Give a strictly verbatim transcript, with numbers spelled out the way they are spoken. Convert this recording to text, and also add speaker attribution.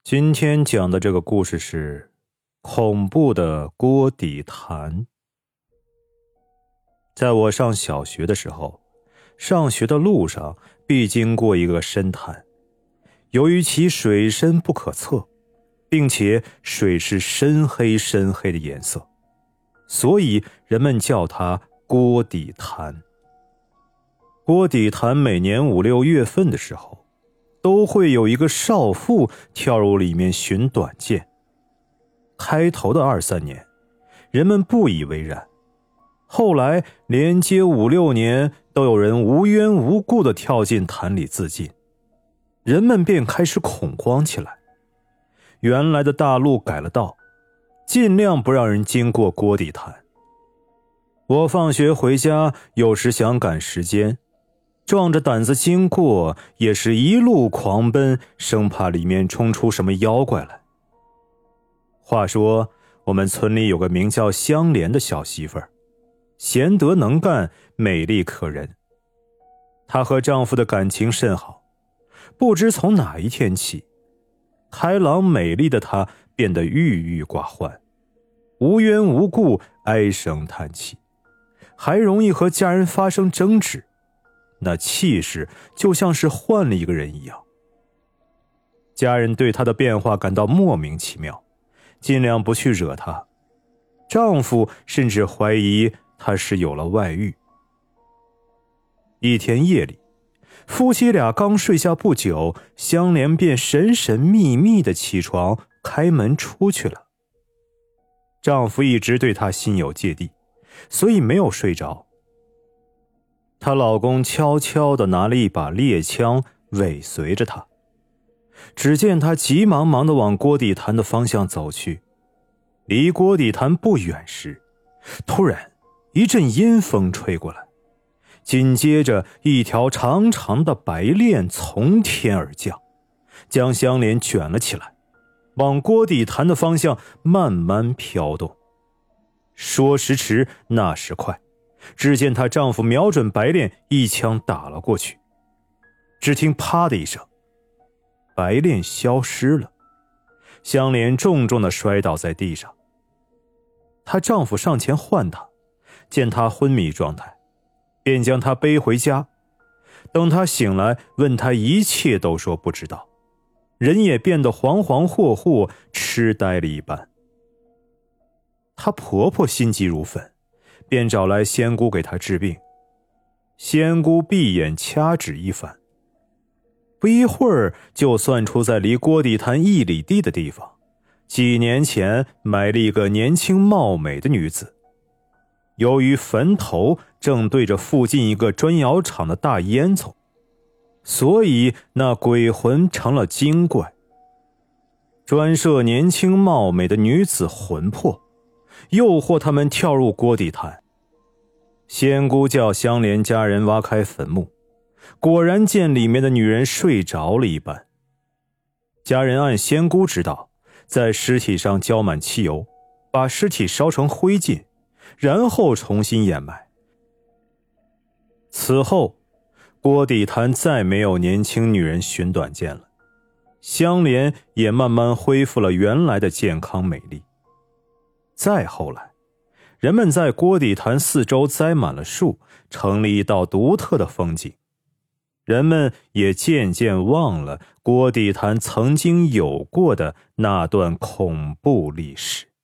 Speaker 1: 今天讲的这个故事是恐怖的锅底潭。在我上小学的时候，上学的路上必经过一个深潭，由于其水深不可测，并且水是深黑深黑的颜色，所以人们叫它锅底潭。锅底潭每年五六月份的时候，都会有一个少妇跳入里面寻短见。开头的二三年，人们不以为然，后来连接五六年都有人无缘无故地跳进潭里自尽，人们便开始恐慌起来。原来的大路改了道，尽量不让人经过锅底潭。我放学回家，有时想赶时间，壮着胆子经过，也是一路狂奔，生怕里面冲出什么妖怪来。话说我们村里有个名叫香莲的小媳妇儿，贤德能干，美丽可人。她和丈夫的感情甚好，不知从哪一天起，开朗美丽的她变得郁郁寡欢，无缘无故唉声叹气，还容易和家人发生争执，那气势就像是换了一个人一样。家人对她的变化感到莫名其妙，尽量不去惹她。丈夫甚至怀疑她是有了外遇。一天夜里，夫妻俩刚睡下不久，香莲便神神秘秘地起床，开门出去了。丈夫一直对她心有芥蒂，所以没有睡着。她老公悄悄地拿了一把猎枪尾随着她，只见她急忙忙地往锅底潭的方向走去。离锅底潭不远时，突然一阵阴风吹过来，紧接着一条长长的白链从天而降，将香莲卷了起来，往锅底潭的方向慢慢飘动。说时迟，那时快，只见她丈夫瞄准白链，一枪打了过去。只听啪的一声，白链消失了，香莲重重地摔倒在地上。她丈夫上前唤她，见她昏迷状态，便将她背回家。等她醒来，问她一切都说不知道，人也变得恍恍惚惚，痴呆了一般。她婆婆心急如焚，便找来仙姑给她治病。仙姑闭眼掐指一番，不一会儿就算出在离锅底潭一里地的地方，几年前埋了一个年轻貌美的女子。由于坟头正对着附近一个砖窑厂的大烟囱，所以那鬼魂成了精怪，专摄年轻貌美的女子魂魄，诱惑他们跳入锅底潭。仙姑叫香莲家人挖开坟墓，果然见里面的女人睡着了一般。家人按仙姑指导，在尸体上浇满汽油，把尸体烧成灰烬，然后重新掩埋。此后锅底潭再没有年轻女人寻短见了，香莲也慢慢恢复了原来的健康美丽。再后来，人们在锅底潭四周栽满了树，成了一道独特的风景。人们也渐渐忘了锅底潭曾经有过的那段恐怖历史。